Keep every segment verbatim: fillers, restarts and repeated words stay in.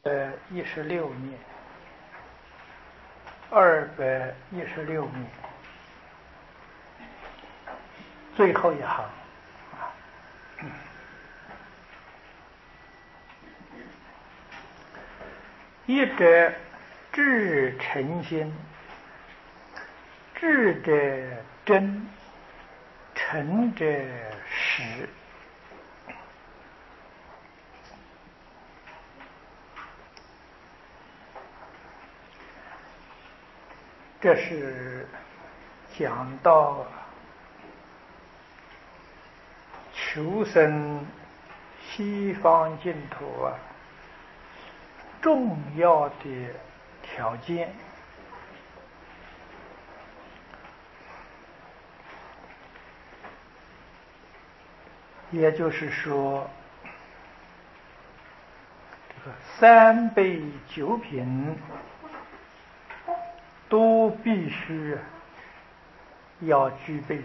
呃，一十六面，二百一十六面，最后一行啊，一者至诚心，至者真，诚者实。这是讲到求生西方净土啊重要的条件。也就是说，这个三杯九品都必须要具备的。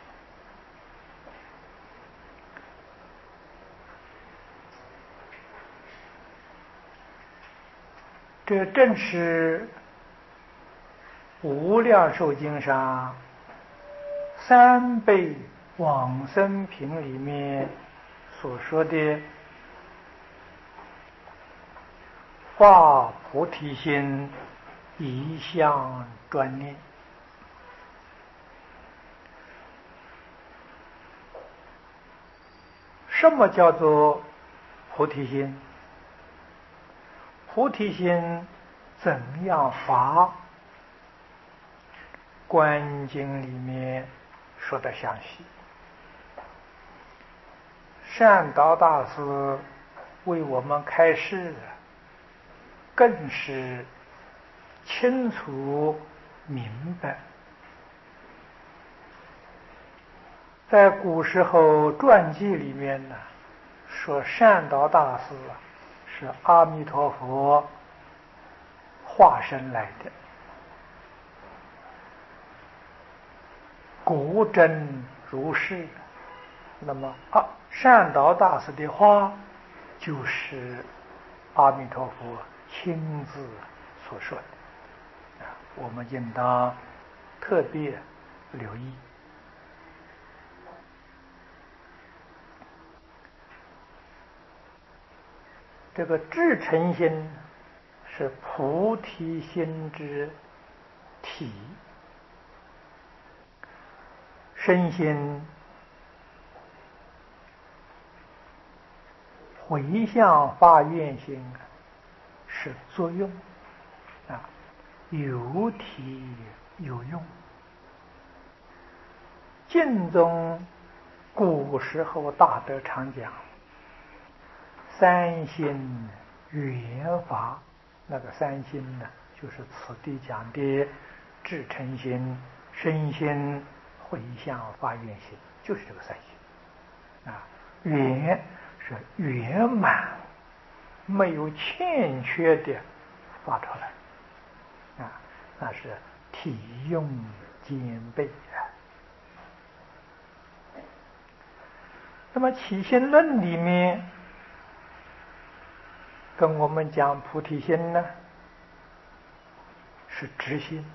这正是《无量寿经》上三辈往生品里面所说的发菩提心，一向专念。什么叫做菩提心？菩提心怎样发？观经里面说的详细。善导大师为我们开示，更是清楚明白。在古时候传记里面呢，说善导大师是阿弥陀佛化身来的，果真如是。那么啊，善导大师的话就是阿弥陀佛亲自所说的，我们应当特别留意。这个至诚心是菩提心之体，身心回向发愿心是作用啊，有体有用。净宗古时候大德常讲三心缘法，那个三心呢，就是此地讲的至诚心、身心、回向发愿心，就是这个三心啊。缘是圆满，没有欠缺的发出来啊，那是体用兼备啊。那么起心论里面跟我们讲菩提心呢，是直心，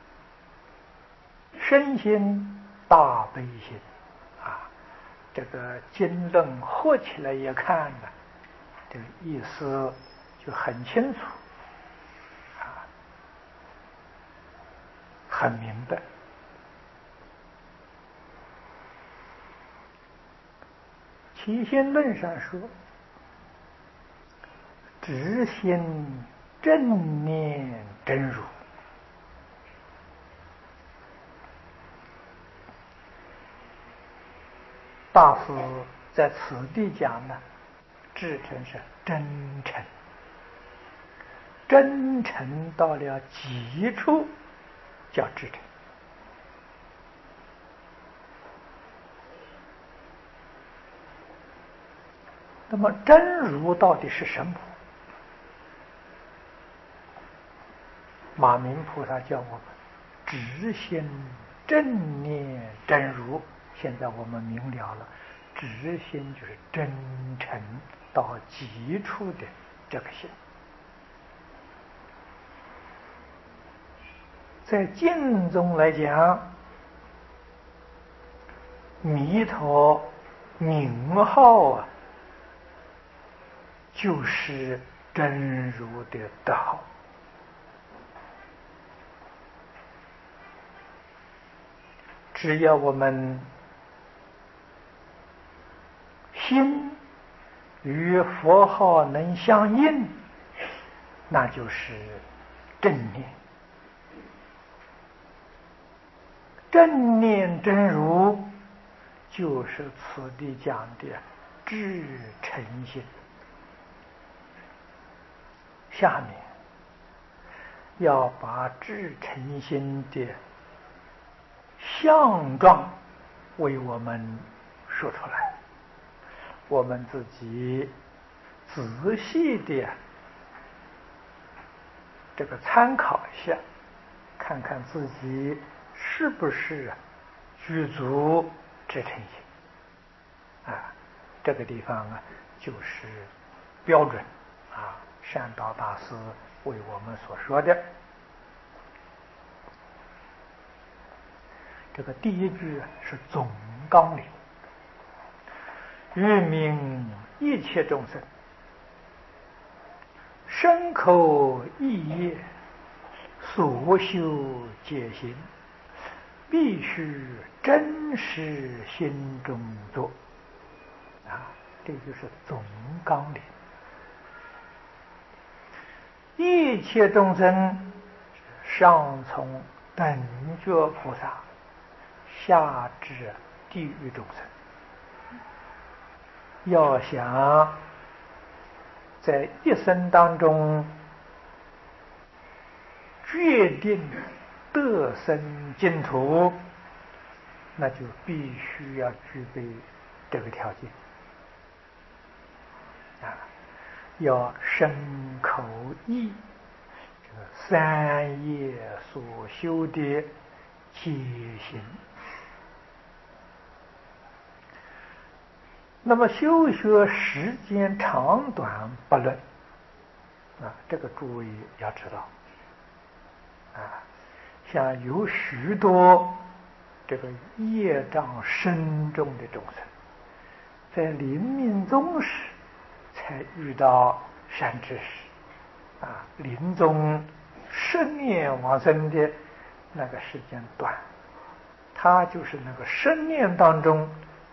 身心大悲心啊。这个经论合起来一看呢，这个意思就很清楚啊，很明白。起心论上说，直心正念真如，大师在此地讲呢，至诚是真诚，真诚到了极处叫至诚。那么真如到底是什么？马明菩萨教我们直心正念真如。现在我们明了了，直心就是真诚到极处的这个心在经中来讲，弥陀名号啊，就是真如的德号。只要我们心与佛号能相应，那就是正念。正念真如就是此地讲的至诚心。下面要把至诚心的相状为我们说出来，我们自己仔细的这个参考一下，看看自己是不是具足至诚心啊。这个地方啊，就是标准啊，善导大师为我们所说的。这个第一句是总纲领，欲明一切众生身口意业所修戒行，必须真实心中做啊，这就是总纲领。一切众生，上从等觉菩萨，下至地狱众生，要想在一生当中决定得生净土，那就必须要具备这个条件啊，要身口意这个三业所修的戒行。那么修学时间长短不论啊，这个诸位要知道啊，像有许多这个业障深重的众生，在临命终时才遇到善知识啊，临终十年往生的那个时间短，他就是那个十年当中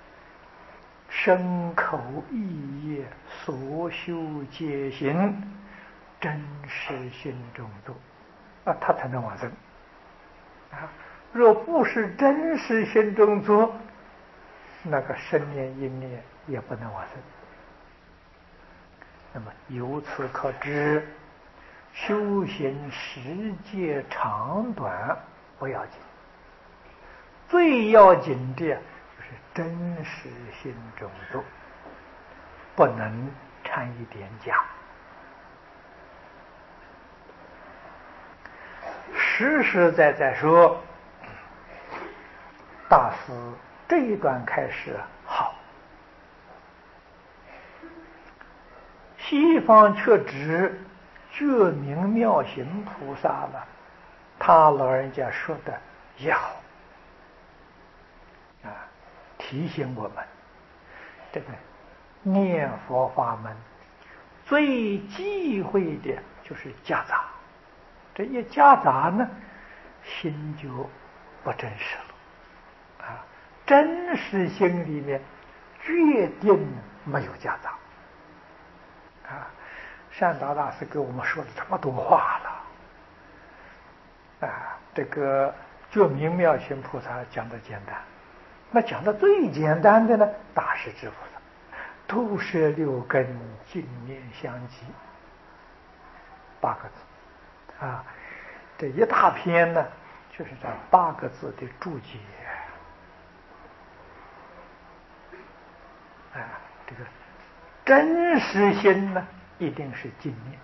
身口意业所修戒行真实心中做啊，他才能往生啊。若不是真实心中做，那个十年一年也不能往生。那么由此可知，修行时间长短不要紧，最要紧的就是真实心中做，不能掺一点假。实实在在说，大师这一段开始好，西方却指觉明妙行菩萨了，他老人家说的也好啊，提醒我们这个念佛法门最忌讳的就是夹杂，这一夹杂呢，心就不真实了啊。真实心里面决定没有夹杂啊。善导大师给我们说了这么多话了啊，这个觉明妙行菩萨讲的简单，那讲的最简单的呢，大势至菩萨都是六根净念相继八个字啊，这一大篇呢就是这八个字的注解啊。这个真实心呢，一定是净念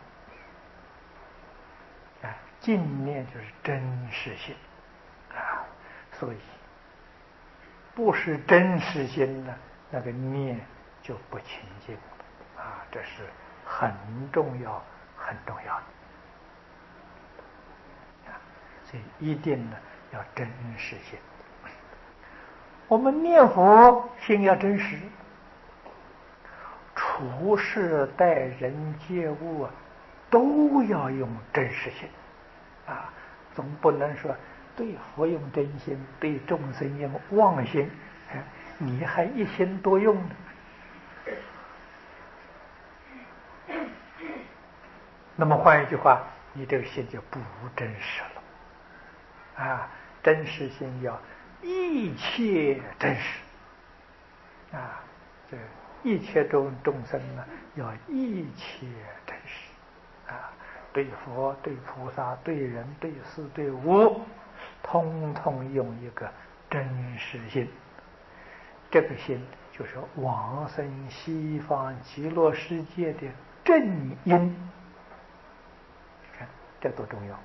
啊，净念就是真实心啊，所以不是真实心呢，那个念就不清净啊，这是很重要很重要的啊。 所以一定呢要真实心。我们念佛心要真实，处事待人接物啊，都要用真实心啊，总不能说对佛用真心，对众生用妄心，哎，你还一心多用呢。那么换一句话，你这个心就不真实了啊！真实心要一切真实啊，这一切众众生呢，要一切真实啊，对佛、对菩萨、对人、对事、对物，通通用一个真实心。这个心就是往生西方极乐世界的正因。这多重要！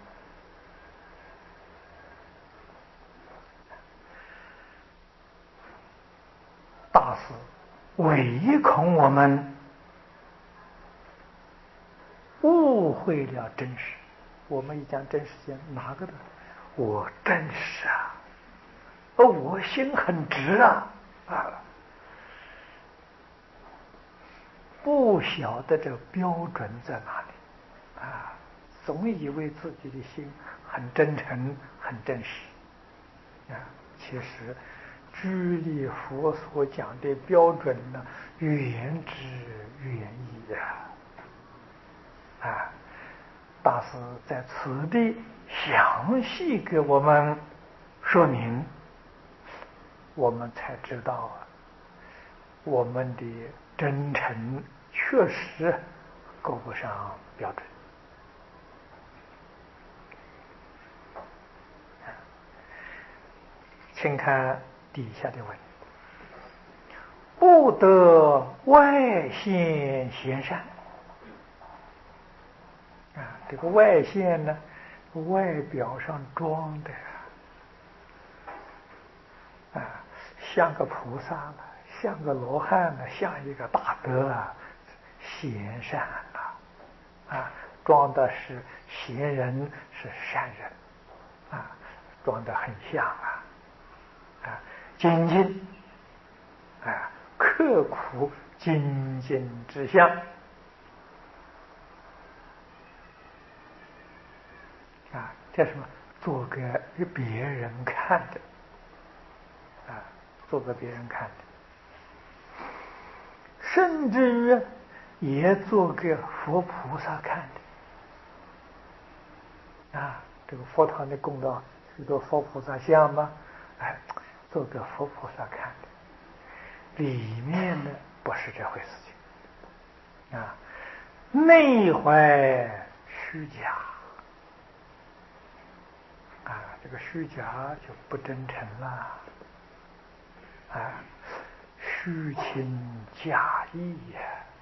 大师唯恐我们误会了真实。我们一讲真实性，哪个的？我真实啊，哦，我心很直啊啊！不晓得这标准在哪里啊？总以为自己的心很真诚、很真实啊，其实居里佛所讲的标准呢，远之远矣啊！啊，大师在此地详细给我们说明，我们才知道啊，我们的真诚确实够不上标准。请看底下的文：不得外现贤善啊，这个外现呢，外表上装的啊，像个菩萨了，像个罗汉了，像一个大德啊，贤善啊，啊，装的是贤人，是善人啊，装的很像啊。啊，精进啊，刻苦精进之相啊，这什么？做给别人看的啊，做给别人看的，甚至于也做给佛菩萨看的啊。这个佛堂里供到许多佛菩萨像吗？哎，做给佛菩萨看的，里面呢不是这回事情啊，内怀虚假啊，这个虚假就不真诚了啊，虚情假意呀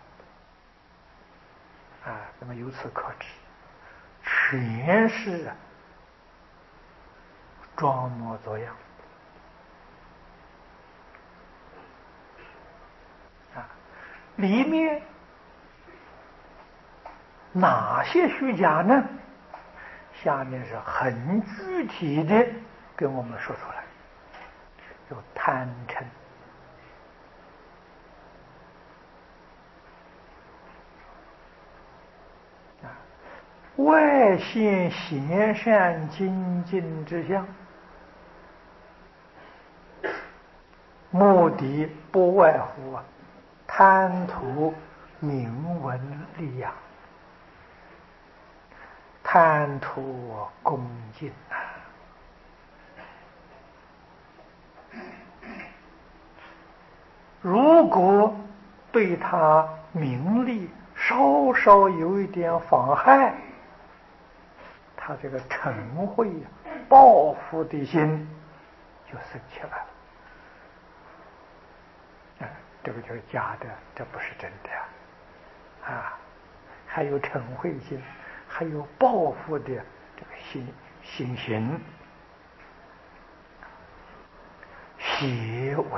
啊，那么由此可知，全是装模作样啊，里面哪些虚假呢？下面是很具体的跟我们说出来，有贪嗔啊，外现贤善精进之相，目的不外乎啊，贪图名闻利养，贪图恭敬啊。如果对他名利稍稍有一点妨害，他这个嗔恚报复的心就生起来了。啊，这个就是假的，这不是真的啊！还有嗔恚心，还有报复的这个心心行，邪为。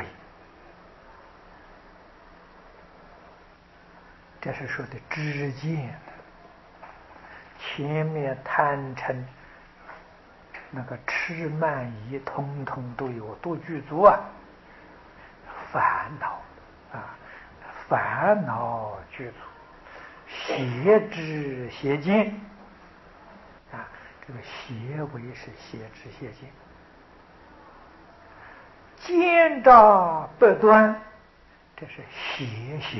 这是说的知见，前面贪嗔那个痴慢疑通通都有，都具足啊。烦恼啊，烦恼具足，邪知邪见啊，这个邪为是邪知邪见，奸诈不端，这是邪行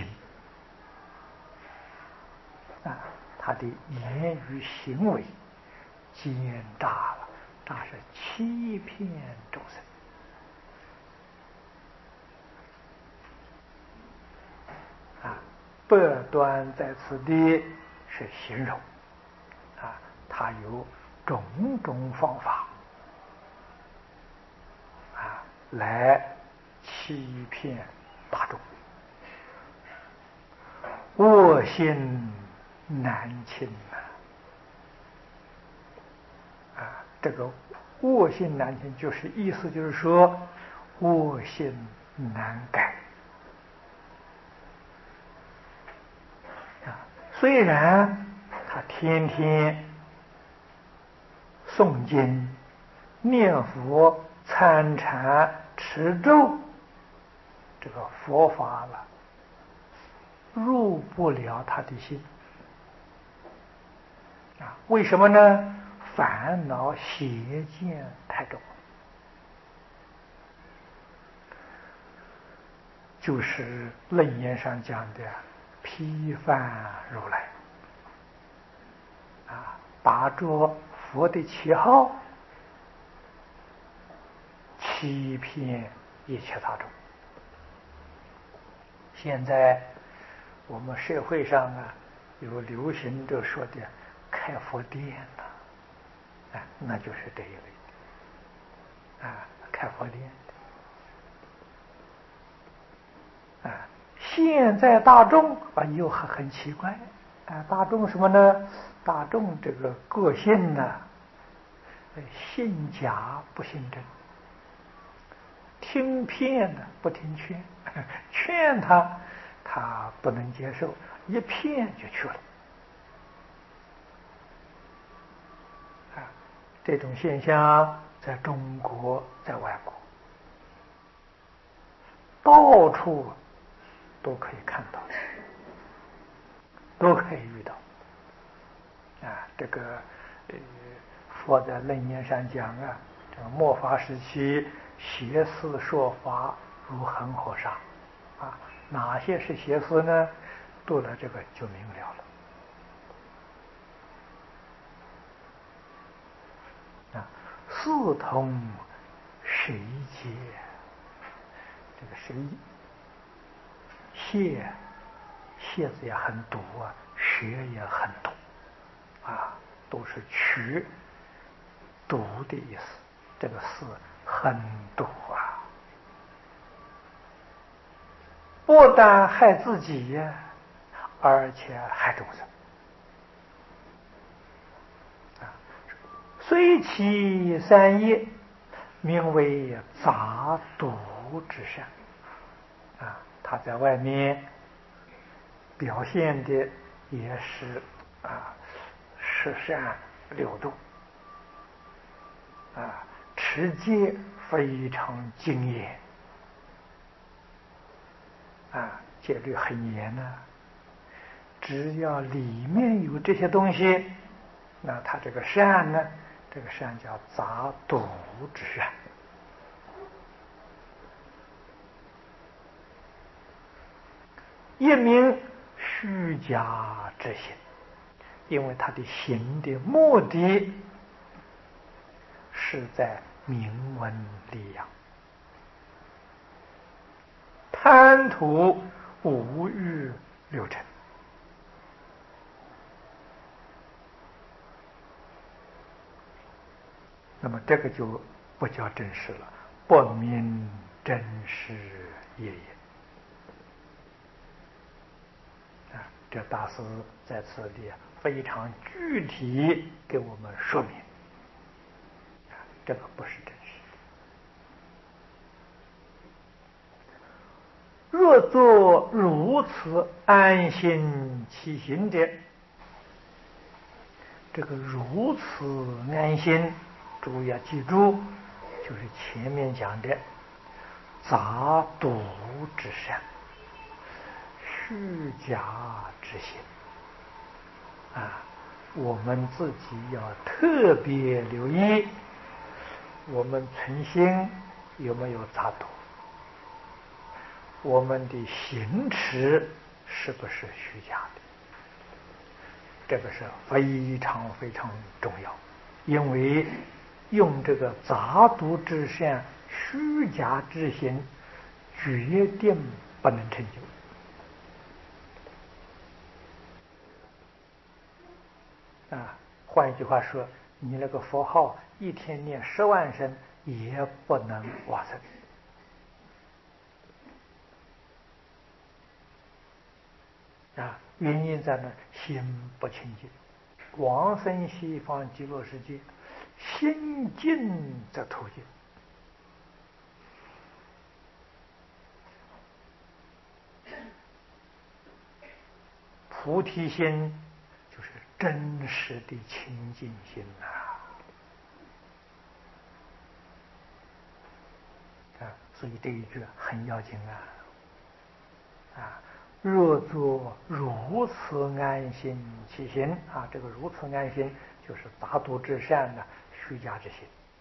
啊，他的言语行为奸诈了，那是欺骗众生啊。不端在此地是形容啊，他有种种方法啊来欺骗大众，恶心难清啊！啊，这个恶性难清，就是意思就是说，恶性难改啊。虽然他天天诵经、念佛、参禅、持咒，这个佛法了入不了他的心啊。为什么呢？烦恼邪见太重，就是楞严上讲的批犯如来啊，打着佛的旗号欺骗一切大众。现在我们社会上啊，有流行着说的开佛店了，啊，那就是这一类的啊，开佛店的啊。现在大众啊又很很奇怪啊，大众什么呢？大众这个个性呢，信假不信真，听骗呢不听劝，劝他他不能接受，一骗就去了啊。这种现象在中国，在外国到处都可以看到，都可以遇到啊。这个呃，佛在楞严上讲啊，这个末法时期邪思说法如恒河沙啊。哪些是邪思呢？读了这个就明了了啊。四通谁解？这个谁谢谢字也很毒啊，学也很毒啊，都是取毒的意思。这个四很毒啊，不但害自己呀，而且害众生啊。虽其三业，名为杂毒之善啊。他在外面表现的也是啊，十善六度啊，持戒非常精严啊，戒律很严呐、啊。只要里面有这些东西，那他这个善呢，这个善叫杂毒之善。一名虚假之行，因为他的行的目的是在名闻利养，贪图五欲六尘，那么这个就不叫真实了，不明真实业也。啊，这大师在此里非常具体给我们说明，啊，这个不是真实。若作如此安心起行者，这个如此安心诸位要记住，就是前面讲的杂毒之善，虚假之心啊，我们自己要特别留意，我们存心有没有杂毒，我们的行持是不是虚假的，这个是非常非常重要，因为用这个杂毒之善、虚假之行，决定不能成就。啊，换一句话说，你那个佛号一天念十万声，也不能往生。啊，原因在哪？心不清净。往生西方极乐世界，心净则途径。菩提心就是真实的清净心呐！啊，所以这一句很要紧啊！啊，若作如此安心起行啊，这个如此安心就是杂毒之善的虚假之心。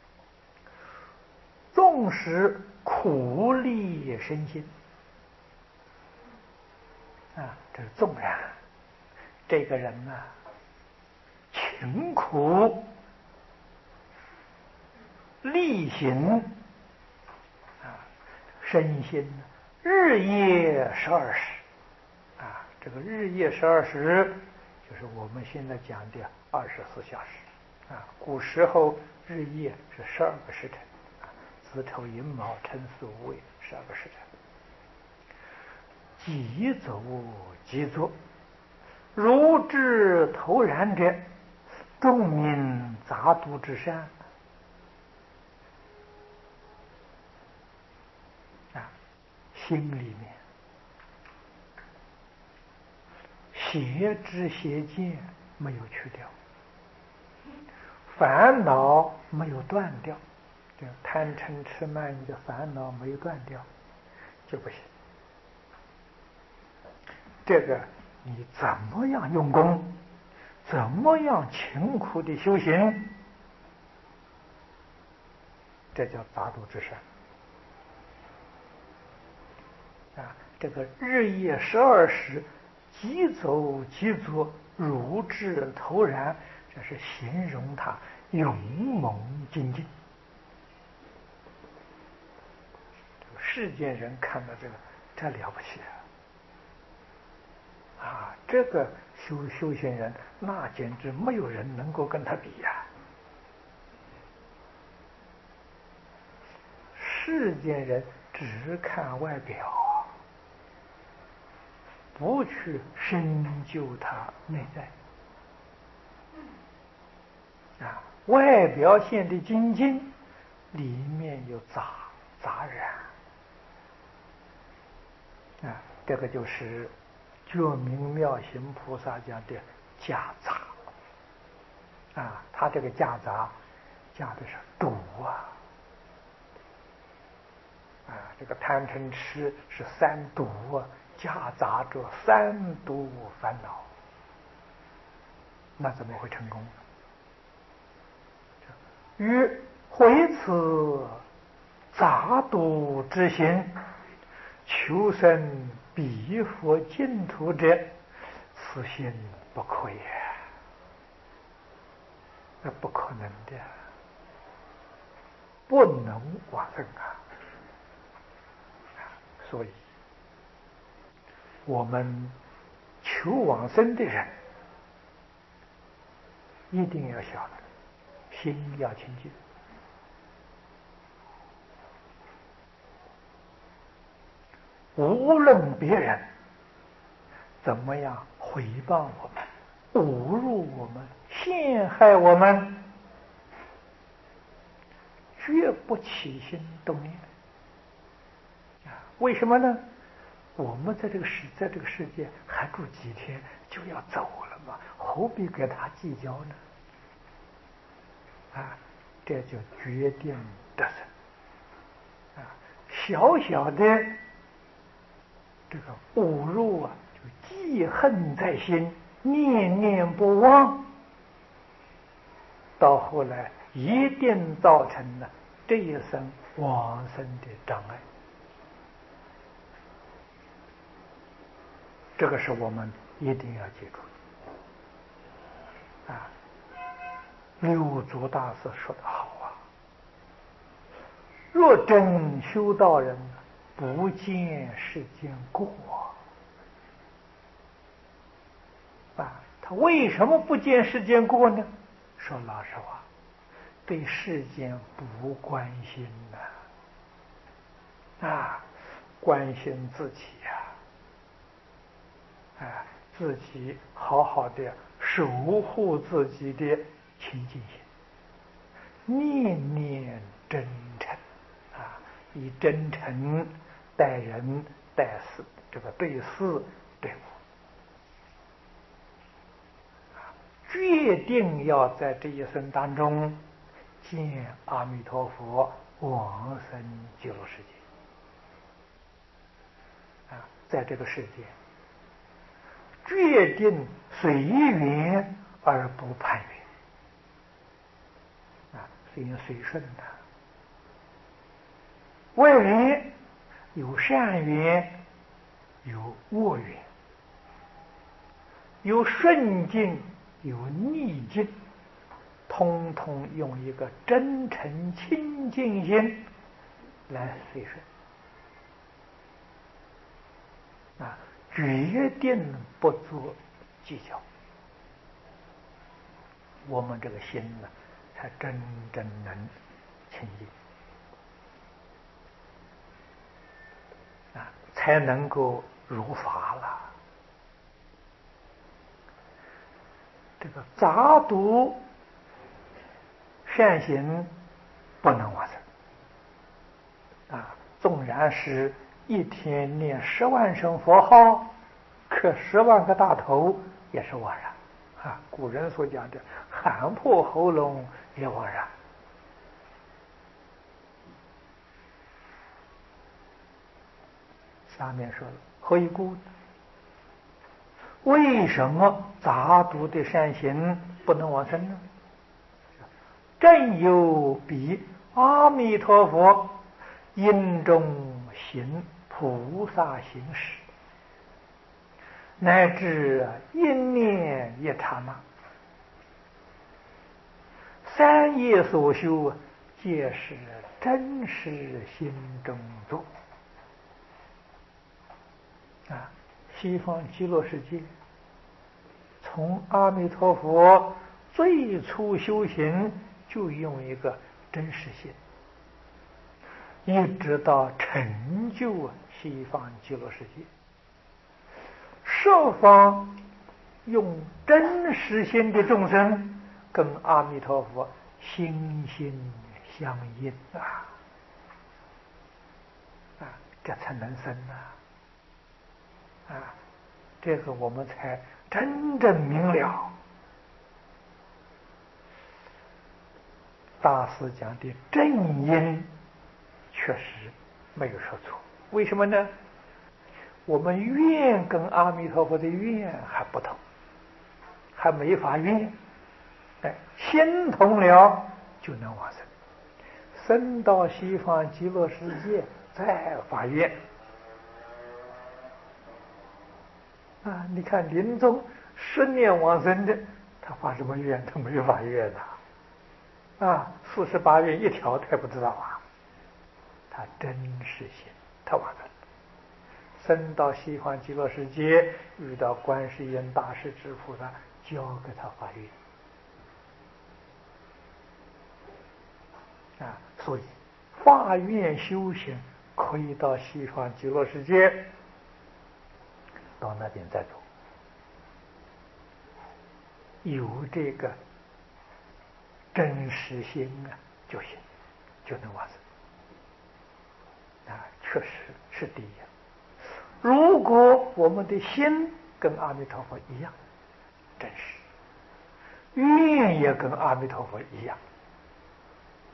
纵使苦力身心啊，这是纵然。这个人呢、啊，勤苦力行啊，身心日夜十二时啊，这个日夜十二时就是我们现在讲的二十四小时啊。古时候日夜是十二个时辰啊，子丑寅卯辰巳午未十二个时辰，即走即坐。如知投然者，众名杂毒之善啊，心里面邪知邪见没有去掉，烦恼没有断掉，这贪嗔痴慢疑的烦恼没有断掉，就不行。这个你怎么样用功，怎么样勤苦的修行，这叫杂毒之善啊！这个日夜十二时，即走即坐，如智投然，这是形容他勇猛精进。世间人看到这个，这了不起啊！啊，这个修修行人，那简直没有人能够跟他比呀、啊。世间人只看外表，不去深究他内在啊，外表现的精进，里面有杂杂染啊，这个就是觉明妙行菩萨讲的夹杂啊，他这个夹杂夹的是毒啊。啊，这个贪嗔痴是三毒啊，夹杂着三毒烦恼，那怎么会成功？于毁此杂毒之心，求生彼佛净土者，此心不可也。那不可能的，不能往生啊！所以，我们求往生的人，一定要晓得，心要清净。无论别人怎么样诽谤我们、侮辱我们、陷害我们，绝不起心动念啊！为什么呢？我们在这个世，在这个世界还住几天就要走了嘛，何必跟他计较呢？啊， 这就决定得生。啊，小小的这个侮辱啊，就记恨在心，念念不忘，到后来一定造成了这一生往生的障碍。这个是我们一定要记住的啊！六祖大师说得好啊：“若真修道人，不见世间过。”啊，他为什么不见世间过呢？说老实话，对世间不关心呐、啊，啊，关心自己呀、啊，啊，自己好好的守护自己的清净心，念念真诚啊，以真诚待人待事，这个对事对物，决定要在这一生当中见阿弥陀佛，往生极乐世界啊，在这个世界决定随缘而不攀缘啊，随缘随顺的。外缘有善缘，有恶缘，有顺境，有逆境，通通用一个真诚清净心来随顺啊，决定不做计较，我们这个心呢，才真正能清净啊，才能够如法了。这个杂毒善行不能往生啊，纵然是一天念十万声佛号，磕十万个大头也是枉然啊。古人所讲的喊破喉咙也枉然。下面说了，何以故？为什么杂毒的善行不能往生呢？正有比阿弥陀佛因中行菩萨行时，乃至一念一刹那，三业所修，皆是真实心中作啊！西方极乐世界，从阿弥陀佛最初修行就用一个真实心，一直到成就西方极乐世界，设方用真实心的众生跟阿弥陀佛心心相印啊，啊，这才能生啊！啊，这个我们才真正明了大师讲的正因，确实没有说错。为什么呢？我们愿跟阿弥陀佛的愿还不同，还没法愿，哎，心同了就能往生，生到西方极乐世界再发愿啊！你看临终十年往生的，他发什么愿？他没法愿呐！啊，四十八愿一条他也不知道啊，他真实心，他往生。生到西方极乐世界，遇到观世音大士之菩萨，教给他发愿啊，所以发愿修行可以到西方极乐世界，到那边再做，有这个真实心啊就行，就能往生啊，确实是第一。如果我们的心跟阿弥陀佛一样真实，愿也跟阿弥陀佛一样，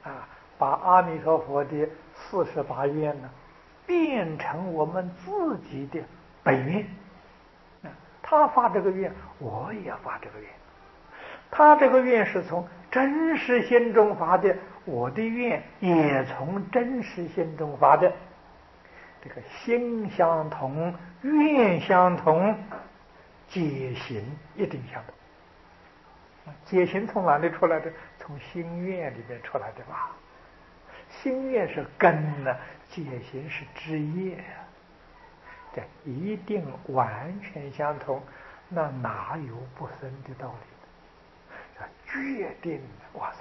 啊，把阿弥陀佛的四十八愿呢，变成我们自己的本愿。啊，他发这个愿，我也发这个愿。他这个愿是从真实心中发的，我的愿也从真实心中发的。这个心相同，愿相同，解行一定相同。解行从哪里出来的？从心愿里面出来的吧。心愿是根呢，解行是枝叶呀。这一定完全相同，那哪有不生的道理？决定哇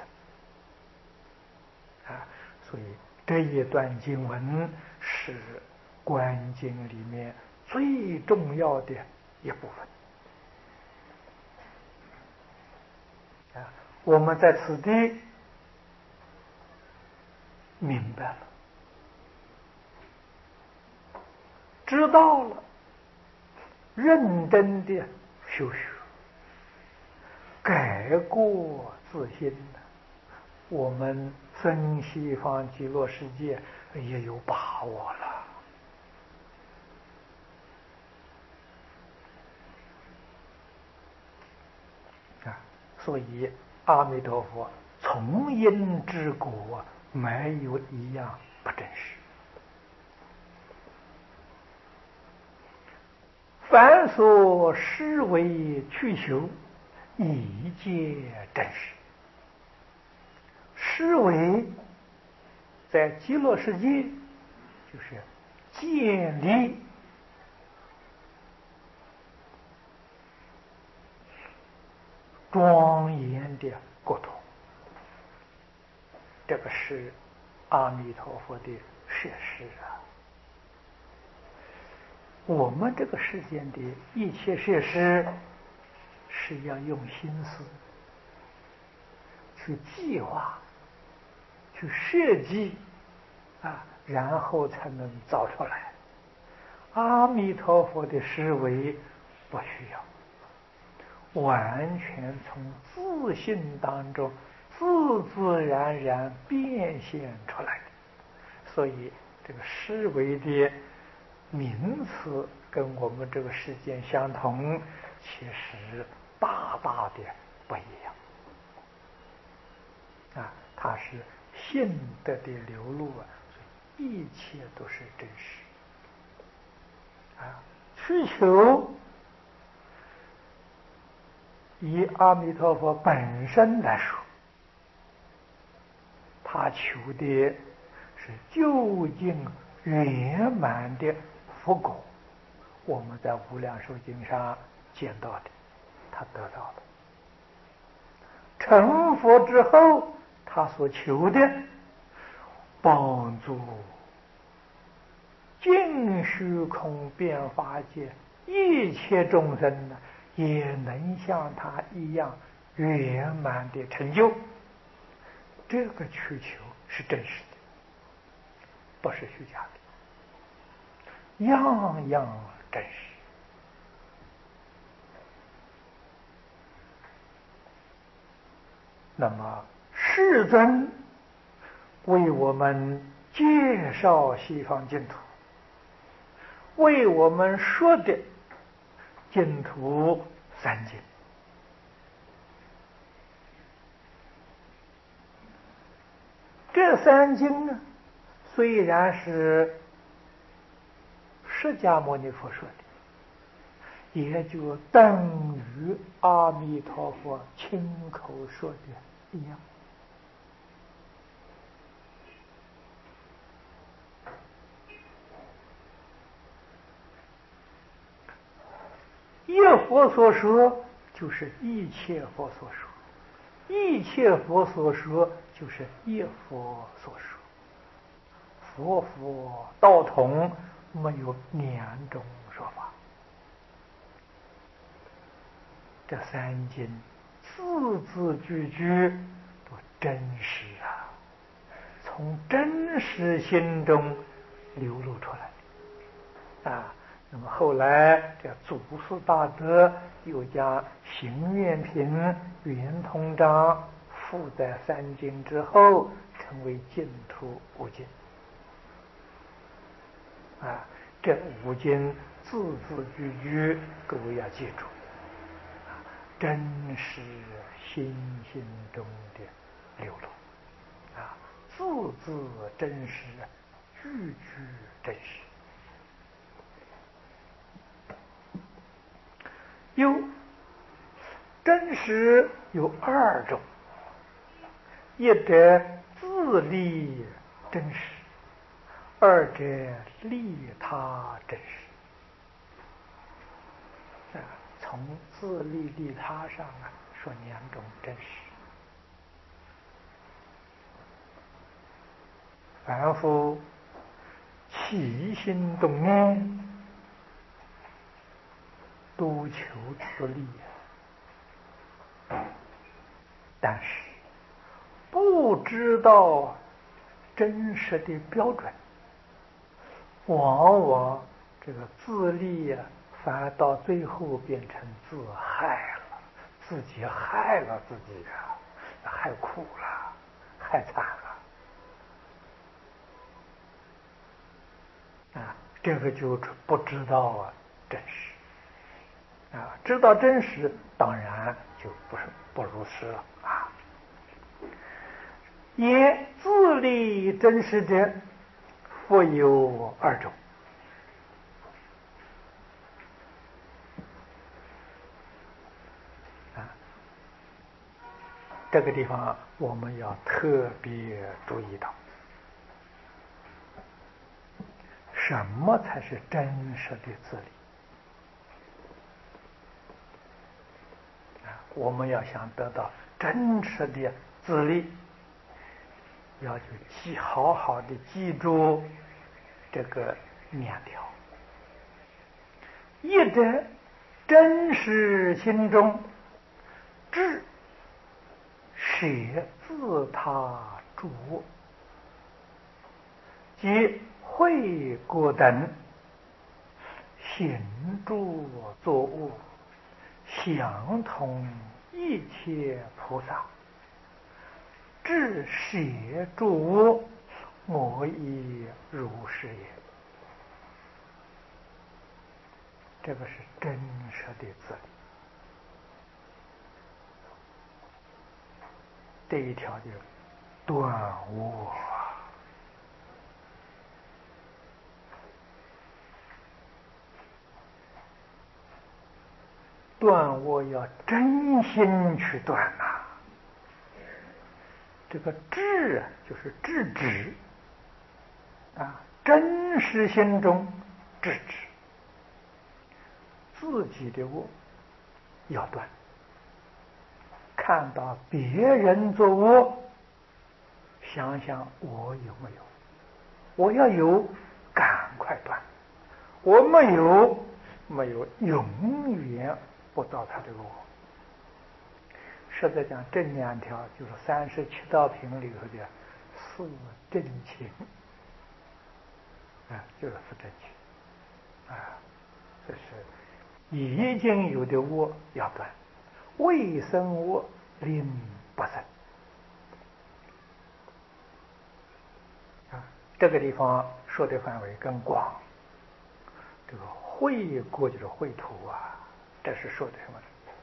塞！啊，所以这一段经文是观经里面最重要的一部分。啊，我们在此地明白了，知道了，认真的修学，改过自新，我们生西方极乐世界也有把握了。啊，所以阿弥陀佛从因之果，没有一样不真实。凡所施为去求，一皆真实。施为在极乐世界，就是建立庄严的国土，这个是阿弥陀佛的设施啊。我们这个世间的一切设施，是要用心思去计划、去设计啊，然后才能造出来。阿弥陀佛的思维不需要，完全从自信当中自自然然变现出来的。所以这个思维的名词跟我们这个世间相同，其实大大的不一样啊！它是性德的流露啊，所以一切都是真实啊。需求以阿弥陀佛本身来说，他求的是究竟圆满的佛果。我们在无量寿经上见到的，他得到了。成佛之后，他所求的帮助尽虚空变法界一切众生呢，也能像他一样圆满的成就。这个需求是真实的，不是虚假的，样样真实。那么世尊为我们介绍西方净土，为我们说的净土三经，这三经呢，虽然是释迦牟尼佛说的，也就等于阿弥陀佛亲口说的一样。一佛所说就是一切佛所说，一切佛所说就是一佛所说。佛佛道同，没有两种说法。这三经字字句句都真实啊，从真实心中流露出来的啊。那么后来这祖师大德又将行愿品、圆通章附在三经之后， 称为净土五经。啊，这五经字字句句，各位要记住，真是心心中的流露，啊，字字真实，句句真实。有真实有二种，一者自利真实，二者利他真实。啊，从自利利他上啊，说两种真实。凡夫起心动念，都求自利，但是不知道真实的标准，往往这个自利呀，反而到最后变成自害了，自己害了自己啊，害苦了，害惨了啊！这个就不知道啊真实啊，知道真实，当然就不是不如实了啊。也自利真实者，复有二种。啊，这个地方我们要特别注意到，什么才是真实的自利？啊，我们要想得到真实的自利，要去记好好的记住这个两条：一者真实心中知舍自他诸我，即慧果等行住坐卧，相同一切菩萨，至舍诸我，我亦如是也。这个是真实的自利。这一条就断我，断我要真心去断呐、啊。这个制就是制止啊，真实心中制止自己的我要断。看到别人做我，想想我有没有？我要有，赶快断；我没有，没有，永远不到他这个我。实在讲，这两条就是三十七道品里头的四正情啊，就是四正情啊，这是已经有的我要断，未生我令不生啊。这个地方说的范围更广，这个绘过就是绘图啊，这是说的什么？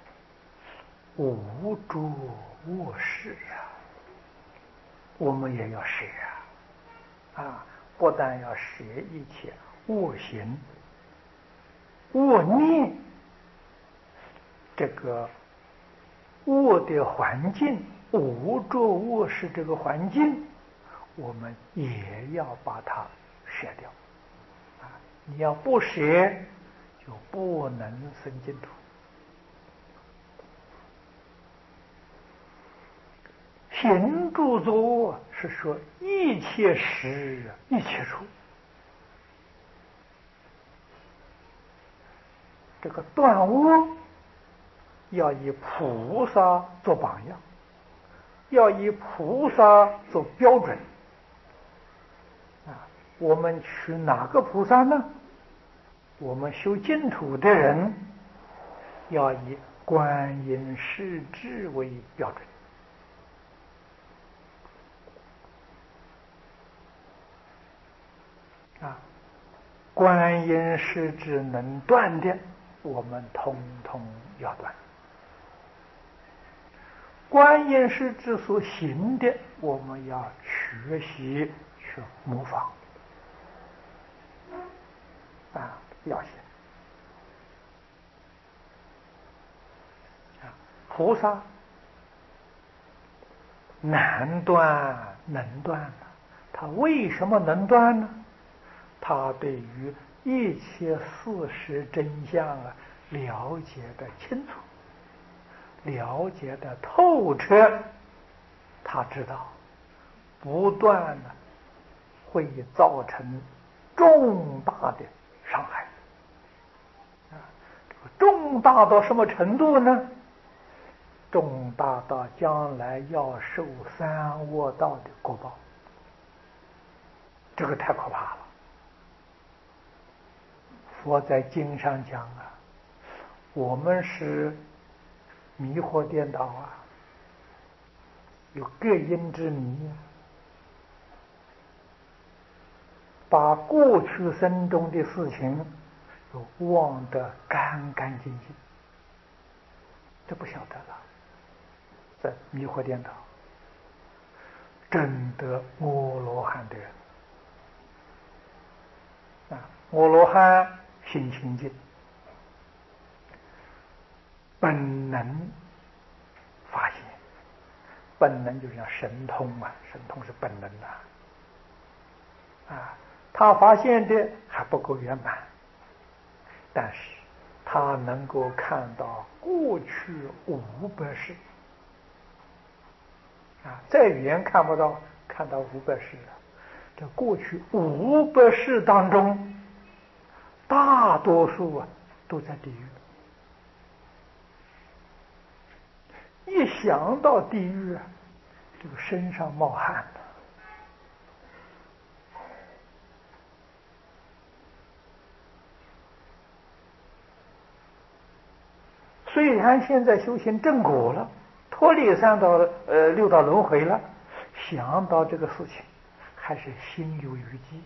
无着卧室啊，我们也要舍啊，啊，不但要舍一切卧行、卧念，这个卧的环境，无着卧室这个环境，我们也要把它舍掉啊！你要不舍，就不能生净土。行住坐卧是说一切时一切处，这个断我要以菩萨做榜样，要以菩萨做标准啊！我们取哪个菩萨呢？我们修净土的人要以观音世智为标准。 啊，观音师智能断的，我们通通要断；观音师智所行的，我们要学习去模仿。啊，要行。啊，菩萨难断能断的，他为什么能断呢？他对于一切事实真相啊，了解的清楚，了解的透彻，他知道不断的会造成重大的伤害。啊，重大到什么程度呢？重大到将来要受三恶道的果报，这个太可怕了。佛在经上讲啊，我们是迷惑颠倒啊，有各因之迷，把过去生中的事情都忘得干干净净，这不晓得了，这迷惑颠倒。真得阿罗汉的人啊，阿罗汉心清净，本能发现，本能就像神通啊，神通是本能啊，啊，他发现的还不够圆满，但是他能够看到过去五百世啊，再远看不到，看到五百世了。这过去五百世当中，大多数啊都在地狱。一想到地狱啊，这个身上冒汗了。虽然现在修行正果了，脱离三道呃六道轮回了，想到这个事情，还是心有余悸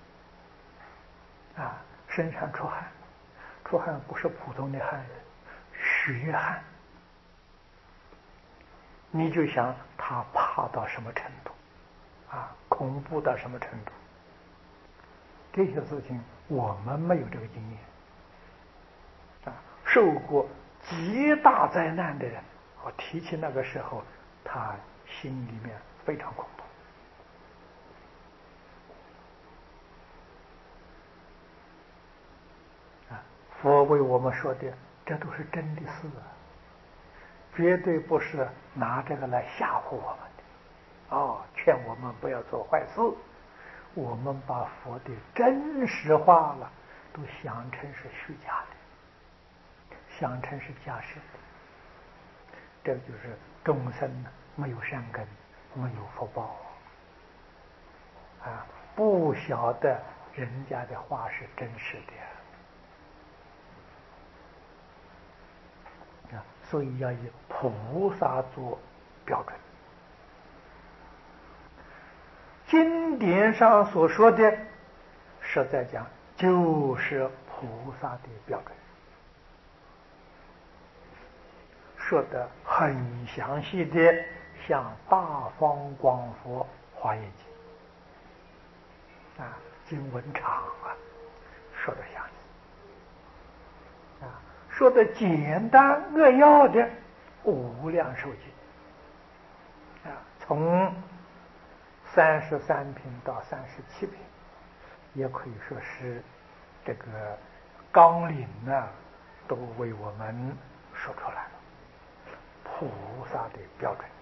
啊，身上出汗，出汗不是普通的汗，血汗。你就想他怕到什么程度啊，恐怖到什么程度？这些事情我们没有这个经验啊，受过极大灾难的人，我提起那个时候，他心里面非常恐怖啊。佛为我们说的，这都是真的事啊，绝对不是拿这个来吓唬我们的哦，劝我们不要做坏事。我们把佛的真实话了，都想成是虚假的，想成是假设的。这就是众生没有善根，没有福报啊，不晓得人家的话是真实的啊，所以要以菩萨做标准。经典上所说的，实在讲就是菩萨的标准，说得很详细的，像《大方广佛华严经》啊，经文长啊，说得详细啊，说得简单扼要的《无量寿经》啊，从三十三品到三十七品，也可以说是这个纲领呢，都为我们说出来了。菩萨的标准，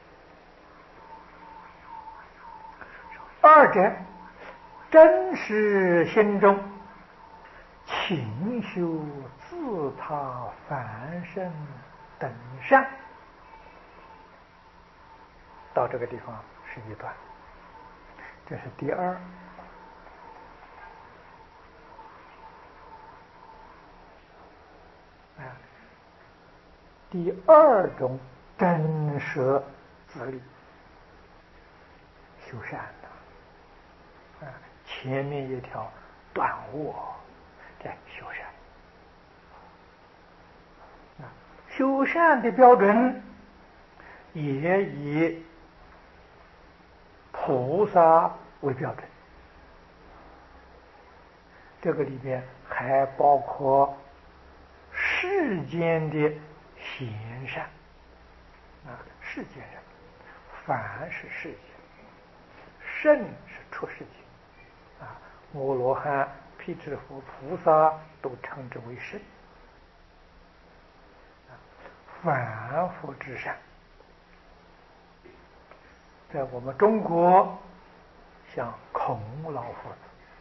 二者真实心中勤修自他凡圣等善，到这个地方是一段，这是第二。啊，第二种真实自力修善的啊， 前面一条断卧在修善。啊，修善的标准也以菩萨为标准，这个里面还包括世间的贤善啊，世间人，凡是世间，圣是出世间啊，阿罗汉、辟支佛、菩萨都称之为圣啊，凡夫之善。在我们中国，像孔老夫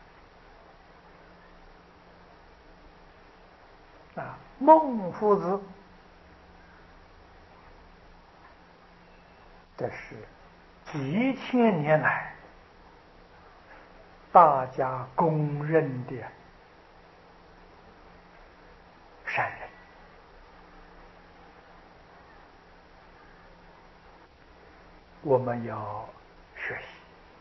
子啊，孟夫子，这是几千年来大家公认的善人。我们要学习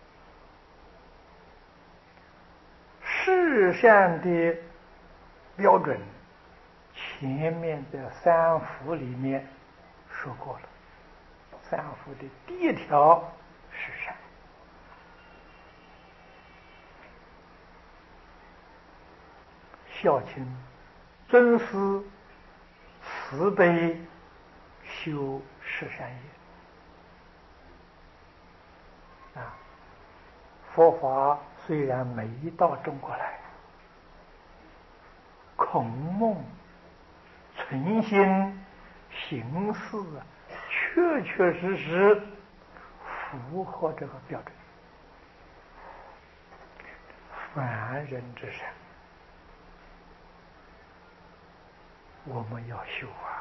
世善的标准，前面的三福里面说过了。三福的第一条是善，孝亲、尊师、慈悲、修十善业。啊，佛法虽然没到中国来，孔孟存心行事啊，确确实实符合这个标准。凡人之善，我们要修啊。